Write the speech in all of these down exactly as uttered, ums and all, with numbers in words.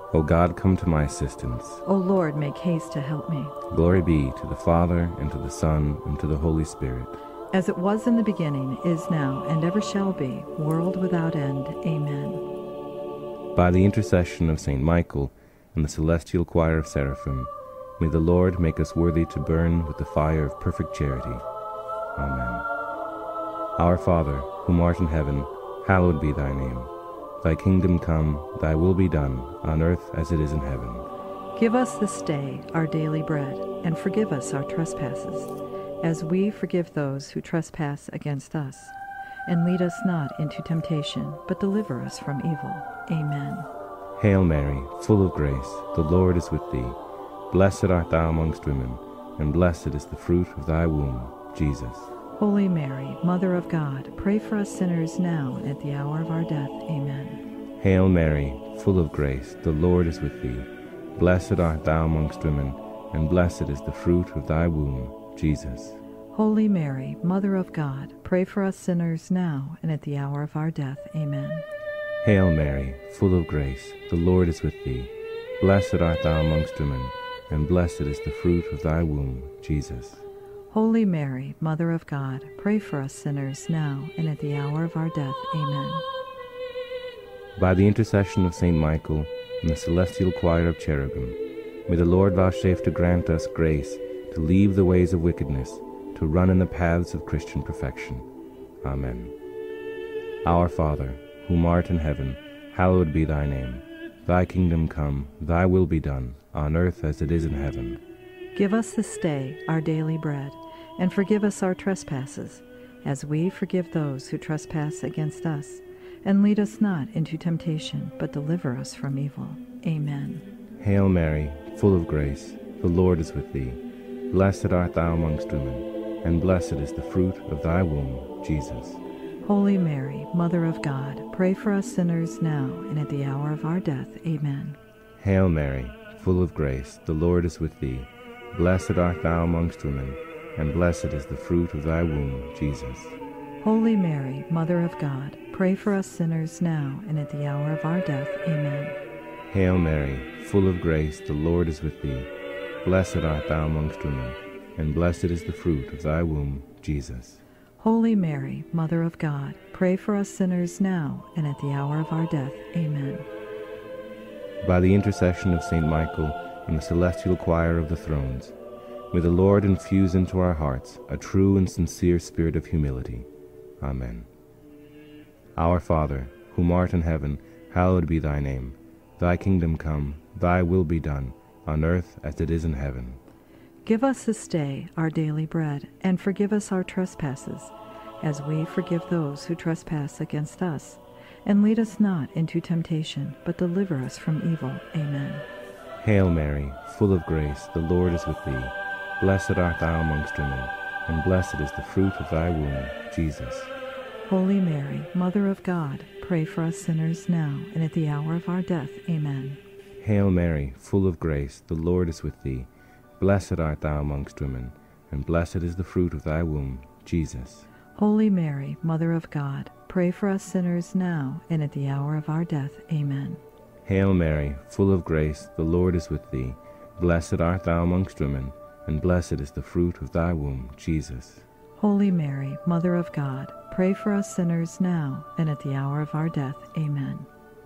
O God, come to my assistance. O Lord, make haste to help me. Glory be to the Father, and to the Son, and to the Holy Spirit. As it was in the beginning, is now, and ever shall be, world without end. Amen. By the intercession of Saint Michael and the celestial choir of seraphim, may the Lord make us worthy to burn with the fire of perfect charity. Amen. Our Father, who art in heaven, hallowed be thy name. Thy kingdom come, thy will be done, on earth as it is in heaven. Give us this day our daily bread, and forgive us our trespasses, as we forgive those who trespass against us. And lead us not into temptation, but deliver us from evil. Amen. Hail Mary, full of grace, the Lord is with thee. Blessed art thou amongst women, and blessed is the fruit of thy womb, Jesus. Holy Mary, Mother of God, pray for us sinners now and at the hour of our death. Amen. Hail Mary, full of grace, the Lord is with thee. Blessed art thou amongst women, and blessed is the fruit of thy womb, Jesus. Holy Mary, Mother of God, pray for us sinners now and at the hour of our death. Amen. Hail Mary, full of grace, the Lord is with thee. Blessed art thou amongst women, and blessed is the fruit of thy womb, Jesus. Holy Mary, Mother of God, pray for us sinners now and at the hour of our death. Amen. By the intercession of Saint Michael and the celestial choir of cherubim, may the Lord vouchsafe to grant us grace to leave the ways of wickedness, to run in the paths of Christian perfection. Amen. Our Father, whom art in heaven, hallowed be thy name. Thy kingdom come, thy will be done, on earth as it is in heaven. Give us this day our daily bread, and forgive us our trespasses, as we forgive those who trespass against us. And lead us not into temptation, but deliver us from evil. Amen. Hail Mary, full of grace, the Lord is with thee. Blessed art thou amongst women, and blessed is the fruit of thy womb, Jesus. Holy Mary, Mother of God, pray for us sinners now and at the hour of our death. Amen. Hail Mary, full of grace, the Lord is with thee. Blessed art thou amongst women, and blessed is the fruit of thy womb, Jesus. Holy Mary, Mother of God, pray for us sinners now and at the hour of our death. Amen. Hail Mary, full of grace, the Lord is with thee. Blessed art thou amongst women, and blessed is the fruit of thy womb, Jesus. Holy Mary, Mother of God, pray for us sinners now and at the hour of our death. Amen. By the intercession of Saint Michael and the celestial choir of the thrones, may the Lord infuse into our hearts a true and sincere spirit of humility. Amen. Our Father, whom art in heaven, hallowed be thy name. Thy kingdom come, thy will be done, on earth as it is in heaven. Give us this day our daily bread, and forgive us our trespasses, as we forgive those who trespass against us. And lead us not into temptation, but deliver us from evil. Amen. Hail Mary, full of grace, the Lord is with thee. Blessed art thou amongst women, and blessed is the fruit of thy womb, Jesus. Holy Mary, Mother of God, pray for us sinners now and at the hour of our death. Amen. Hail Mary, full of grace, the Lord is with thee. Blessed art thou amongst women, and blessed is the fruit of thy womb, Jesus. Holy Mary, Mother of God, pray for us sinners now and at the hour of our death. Amen. Hail Mary, full of grace, the Lord is with thee. Blessed art thou amongst women, and blessed is the fruit of thy womb, Jesus. Holy Mary, Mother of God, pray for us sinners now and at the hour of our death. Amen.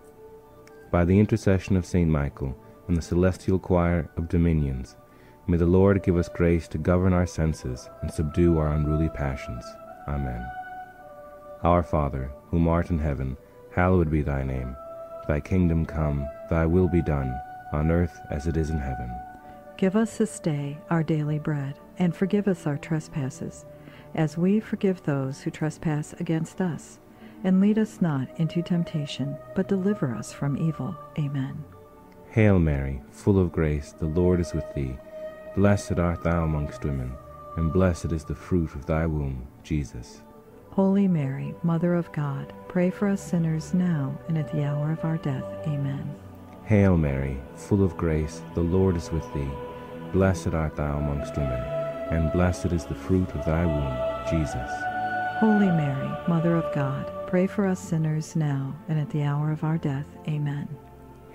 By the intercession of Saint Michael and the celestial choir of dominions, may the Lord give us grace to govern our senses and subdue our unruly passions. Amen. Our Father, whom art in heaven, hallowed be thy name. Thy kingdom come, thy will be done, on earth as it is in heaven. Give us this day our daily bread, and forgive us our trespasses, as we forgive those who trespass against us. And lead us not into temptation, but deliver us from evil. Amen. Hail Mary, full of grace, the Lord is with thee. Blessed art thou amongst women, and blessed is the fruit of thy womb, Jesus. Holy Mary, Mother of God, pray for us sinners now and at the hour of our death. Amen. Hail Mary, full of grace, the Lord is with thee. Blessed art thou amongst women, and blessed is the fruit of thy womb, Jesus. Holy Mary, Mother of God, pray for us sinners now and at the hour of our death. Amen.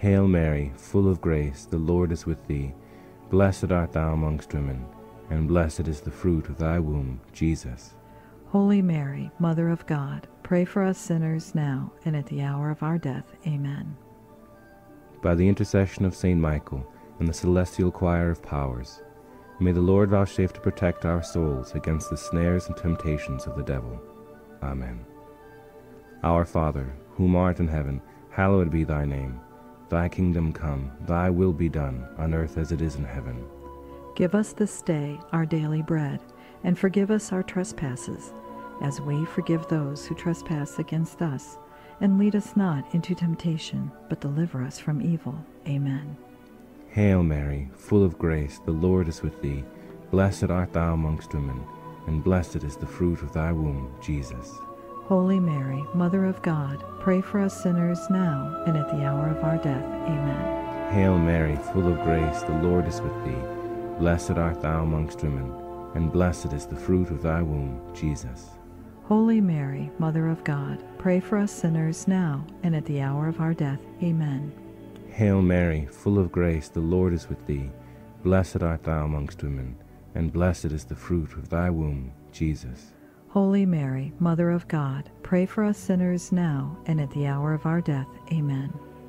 Hail Mary, full of grace, the Lord is with thee. Blessed art thou amongst women, and blessed is the fruit of thy womb, Jesus. Holy Mary, Mother of God, pray for us sinners now and at the hour of our death. Amen. By the intercession of Saint Michael and the celestial choir of powers, may the Lord vouchsafe to protect our souls against the snares and temptations of the devil. Amen. Our Father, whom art in heaven, hallowed be thy name. Thy kingdom come, thy will be done, on earth as it is in heaven. Give us this day our daily bread, and forgive us our trespasses, as we forgive those who trespass against us. And lead us not into temptation, but deliver us from evil. Amen. Hail Mary, full of grace, the Lord is with thee. Blessed art thou amongst women, and blessed is the fruit of thy womb, Jesus. Holy Mary, Mother of God, pray for us sinners now and at the hour of our death. Amen. Hail Mary, full of grace, the Lord is with thee. Blessed art thou amongst women, and blessed is the fruit of thy womb, Jesus. Holy Mary, Mother of God, pray for us sinners now and at the hour of our death. Amen. Hail Mary, full of grace, the Lord is with thee. Blessed art thou amongst women, and blessed is the fruit of thy womb, Jesus. Holy Mary, Mother of God, pray for us sinners now and at the hour of our death. Amen.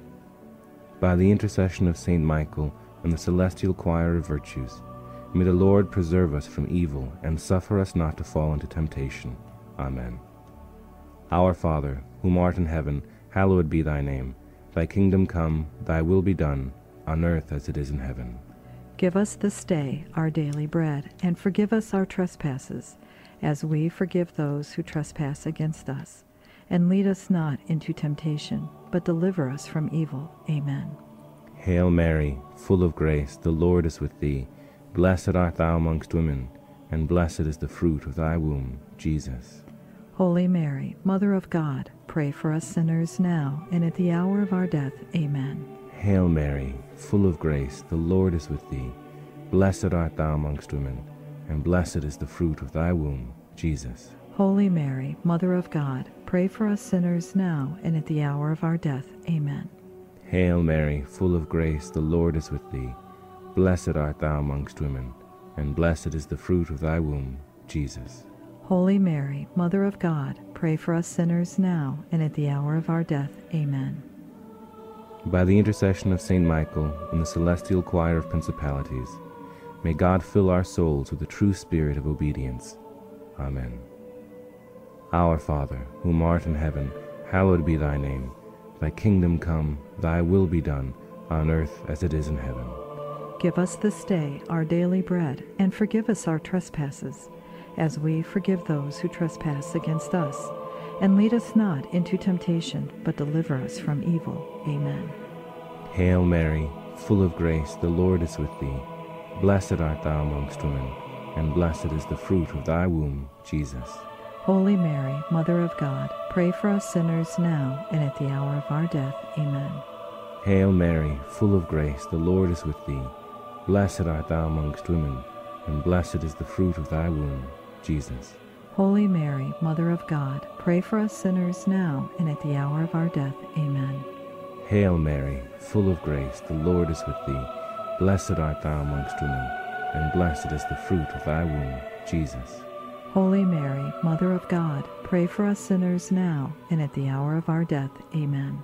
By the intercession of Saint Michael and the celestial choir of virtues, may the Lord preserve us from evil and suffer us not to fall into temptation. Amen. Our Father, whom art in heaven, hallowed be thy name. Thy kingdom come, thy will be done, on earth as it is in heaven. Give us this day our daily bread, and forgive us our trespasses, as we forgive those who trespass against us. And lead us not into temptation, but deliver us from evil. Amen. Hail Mary, full of grace, the Lord is with thee. Blessed art thou amongst women, and blessed is the fruit of thy womb, Jesus. Holy Mary, Mother of God, pray for us sinners now and at the hour of our death. Amen. Hail Mary, full of grace, the Lord is with thee. Blessed art thou amongst women, and blessed is the fruit of thy womb, Jesus. Holy Mary, Mother of God, pray for us sinners now and at the hour of our death. Amen. Hail Mary, full of grace, the Lord is with thee. Blessed art thou amongst women, and blessed is the fruit of thy womb, Jesus. Holy Mary, Mother of God, pray for us sinners now and at the hour of our death. Amen. By the intercession of Saint Michael and the celestial choir of principalities, may God fill our souls with the true spirit of obedience. Amen. Our Father, whom art in heaven, hallowed be thy name. Thy kingdom come, thy will be done, on earth as it is in heaven. Give us this day our daily bread, and forgive us our trespasses, as we forgive those who trespass against us. And lead us not into temptation, but deliver us from evil. Amen. Hail Mary, full of grace, the Lord is with thee. Blessed art thou amongst women, and blessed is the fruit of thy womb, Jesus. Holy Mary, Mother of God, pray for us sinners now and at the hour of our death. Amen. Hail Mary, full of grace, the Lord is with thee. Blessed art thou amongst women, and blessed is the fruit of thy womb, Jesus. Holy Mary, Mother of God, pray for us sinners now and at the hour of our death. Amen. Hail Mary, full of grace, the Lord is with thee. Blessed art thou amongst women, and blessed is the fruit of thy womb, Jesus. Holy Mary, Mother of God, pray for us sinners now and at the hour of our death. Amen.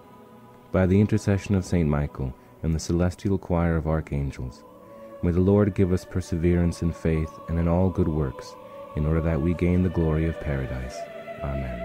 By the intercession of Saint Michael and the celestial choir of archangels, may the Lord give us perseverance in faith and in all good works, in order that we gain the glory of paradise. Amen.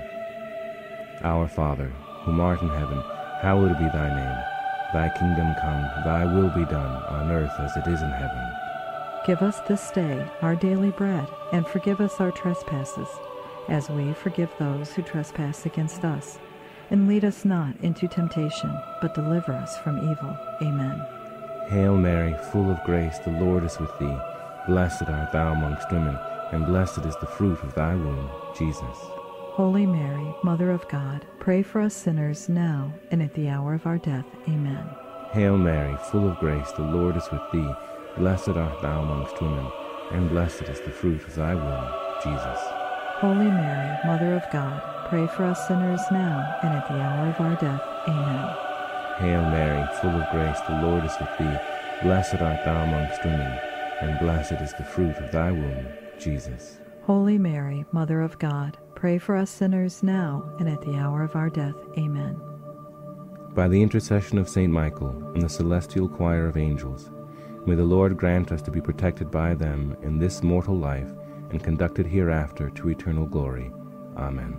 Our Father, whom art in heaven, hallowed be thy name. Thy kingdom come, thy will be done, on earth as it is in heaven. Give us this day our daily bread, and forgive us our trespasses, as we forgive those who trespass against us. And lead us not into temptation, but deliver us from evil. Amen. Hail Mary, full of grace, the Lord is with thee. Blessed art thou amongst women, and blessed is the fruit of thy womb, Jesus. Holy Mary, Mother of God, pray for us sinners now and at the hour of our death. Amen. Hail Mary, full of grace, the Lord is with thee. Blessed art thou amongst women, and blessed is the fruit of thy womb, Jesus. Holy Mary, Mother of God, pray for us sinners now and at the hour of our death. Amen. Hail Mary, full of grace, the Lord is with thee. Blessed art thou amongst women, and blessed is the fruit of thy womb, Jesus. Holy Mary, Mother of God, pray for us sinners now and at the hour of our death. Amen. By the intercession of Saint Michael and the celestial choir of angels, may the Lord grant us to be protected by them in this mortal life and conducted hereafter to eternal glory. Amen.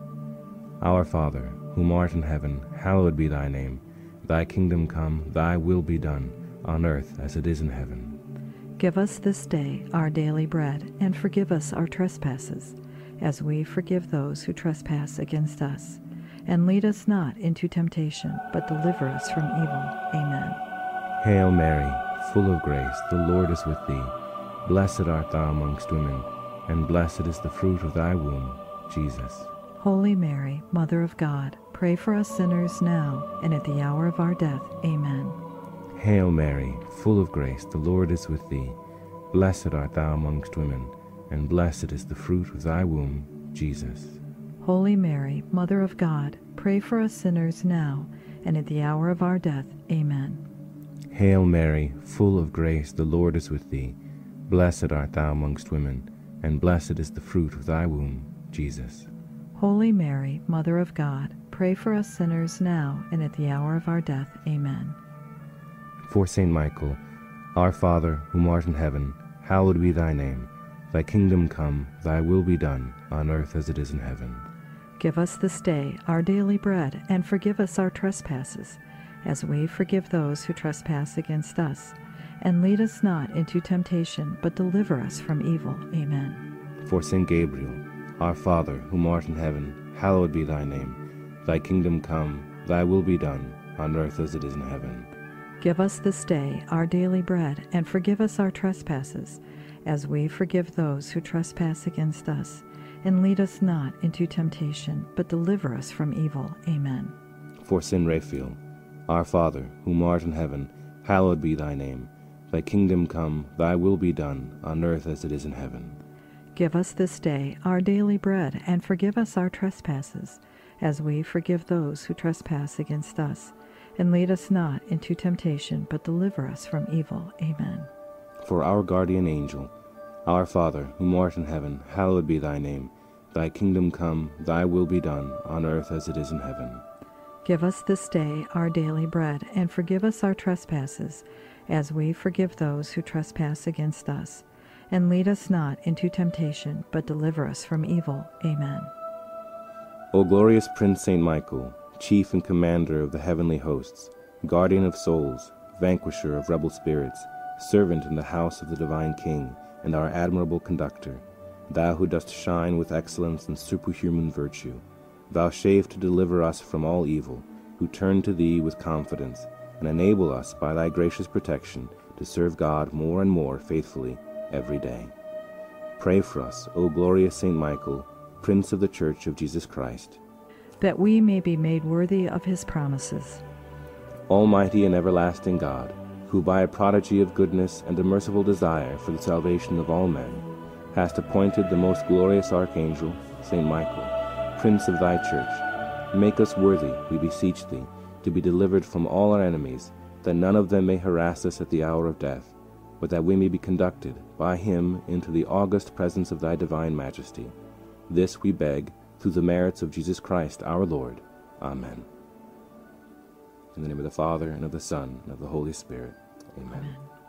Our Father, whom art in heaven, hallowed be thy name. Thy kingdom come, thy will be done, on earth as it is in heaven. Give us this day our daily bread, and forgive us our trespasses, as we forgive those who trespass against us. And lead us not into temptation, but deliver us from evil. Amen. Hail Mary, full of grace, the Lord is with thee. Blessed art thou amongst women, and blessed is the fruit of thy womb, Jesus. Holy Mary, Mother of God, pray for us sinners now and at the hour of our death. Amen. Hail Mary, full of grace, the Lord is with thee. Blessed art thou amongst women, and blessed is the fruit of thy womb, Jesus. Holy Mary, Mother of God, pray for us sinners now and at the hour of our death. Amen. Hail Mary, full of grace, the Lord is with thee. Blessed art thou amongst women, and blessed is the fruit of thy womb, Jesus. Holy Mary, Mother of God, pray for us sinners now and at the hour of our death. Amen. For Saint Michael, our Father, whom art in heaven, hallowed be thy name. Thy kingdom come, thy will be done, on earth as it is in heaven. Give us this day our daily bread, and forgive us our trespasses, as we forgive those who trespass against us. And lead us not into temptation, but deliver us from evil. Amen. For Saint Gabriel, our Father, whom art in heaven, hallowed be thy name. Thy kingdom come, thy will be done, on earth as it is in heaven. Give us this day our daily bread, and forgive us our trespasses, as we forgive those who trespass against us. And lead us not into temptation, but deliver us from evil. Amen. For Saint Raphael, our Father, whom art in heaven, hallowed be thy name. Thy kingdom come, thy will be done, on earth as it is in heaven. Give us this day our daily bread, and forgive us our trespasses, as we forgive those who trespass against us. And lead us not into temptation, but deliver us from evil. Amen. For our guardian angel, our Father, whom art in heaven, hallowed be thy name. Thy kingdom come, thy will be done, on earth as it is in heaven. Give us this day our daily bread, and forgive us our trespasses, as we forgive those who trespass against us. And lead us not into temptation, but deliver us from evil. Amen. O glorious Prince Saint Michael, chief and commander of the heavenly hosts, guardian of souls, vanquisher of rebel spirits, servant in the house of the divine King, and our admirable conductor, thou who dost shine with excellence and superhuman virtue, vouchsafe to deliver us from all evil, who turn to thee with confidence, and enable us by thy gracious protection to serve God more and more faithfully every day. Pray for us, O glorious Saint Michael, Prince of the Church of Jesus Christ, that we may be made worthy of his promises. Almighty and everlasting God, who by a prodigy of goodness and a merciful desire for the salvation of all men, hast appointed the most glorious Archangel, Saint Michael, Prince of thy Church, make us worthy, we beseech thee, to be delivered from all our enemies, that none of them may harass us at the hour of death, but that we may be conducted by him into the august presence of thy divine majesty. This we beg, through the merits of Jesus Christ our Lord. Amen. In the name of the Father, and of the Son, and of the Holy Spirit. Amen. Amen.